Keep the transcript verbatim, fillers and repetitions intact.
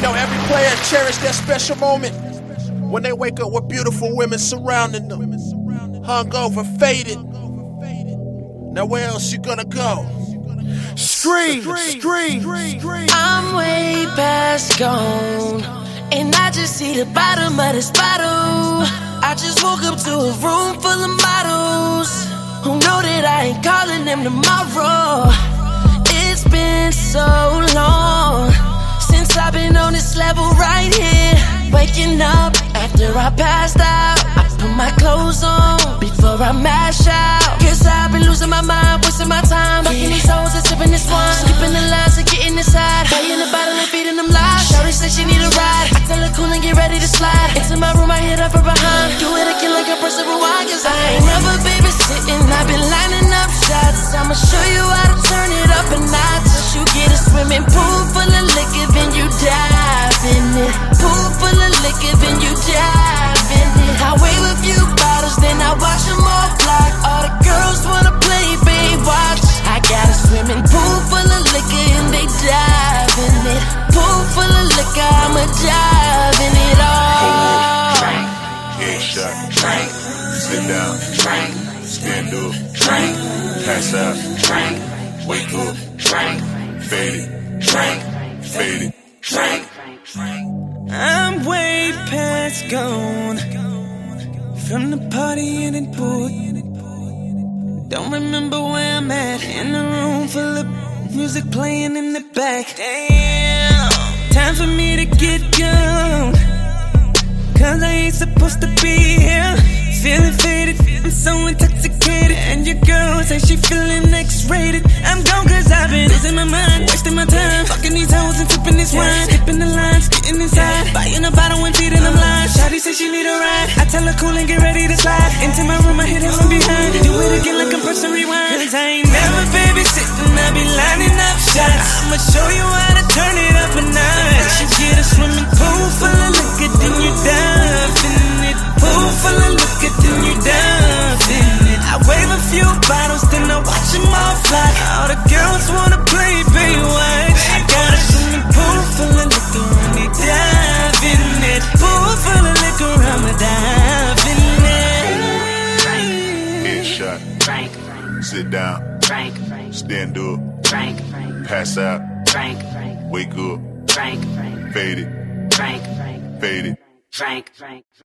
Yo, every player cherish that special moment when they wake up with beautiful women surrounding them, hungover, faded. Now where else you gonna go? Scream, scream, scream. I'm way past gone, and I just see the bottom of this bottle. I just woke up to a room full of models who know that I ain't calling them tomorrow. It's been so long since I've been on this level right here. Waking up after I passed out, I put my clothes on before I mash out. Guess I've been losing my mind, wasting my time, fucking these hoes and sipping this wine, skipping the lines and getting inside, buying the bottle and feeding them lies. Shawty said she need a ride, I tell her cool and get ready to slide into my room. I hit her from behind, do it again like a person rewind. Cause I ain't never babysitting, I've been lining up shots. I'ma show you how to turn it up a notch. You get a swimming pool full of liquor, then you dive in it. Pool full of liquor, then you dive in it. I wave a few bottles, then I watch them all block. All the girls wanna play, babe, watch. I got a swimming pool full of liquor and they dive in it. Pool full of liquor, I'ma dive in it all. Drink, headshot, drink, sit down, drink, stand up, drink, pass out, drink, wake up, drink, fade it, drink, fade it, drink. I'm way past gone from the party in the booth. Don't remember where I'm at. In a room full of music playing in the back. Damn, time for me to get gone, cause I ain't supposed to be here. Feeling faded, I'm so intoxicated, and your girl say she feeling X-rated. I'm gone cause I've been losing my mind, wasting my time, fucking these hoes and sipping this wine, skipping the lines, getting inside, buying a bottle and feeding them lines. Shawty say she need a ride, I tell her cool and get ready to slide into my room. I hit her from behind, do it again like I'm pressing rewind. Cause I ain't never babysitting, I be lining up shots. I'ma show you how to turn it up a notch. You get a swimming pool full of liquor, then you dive in it. Pool full of liquor, then you dive in it. I wave a few bottles, then I watch them all fly. All the girls wanna play, baby, watch. I got a swimming pool full of liquor and they dive in it. Pool full of liquor, I'ma dive in it. Headshot, Drink, sit down, drink, stand up, drink, pass out, drink, wake up, drink, fade it, drink, fade it. drink, drink.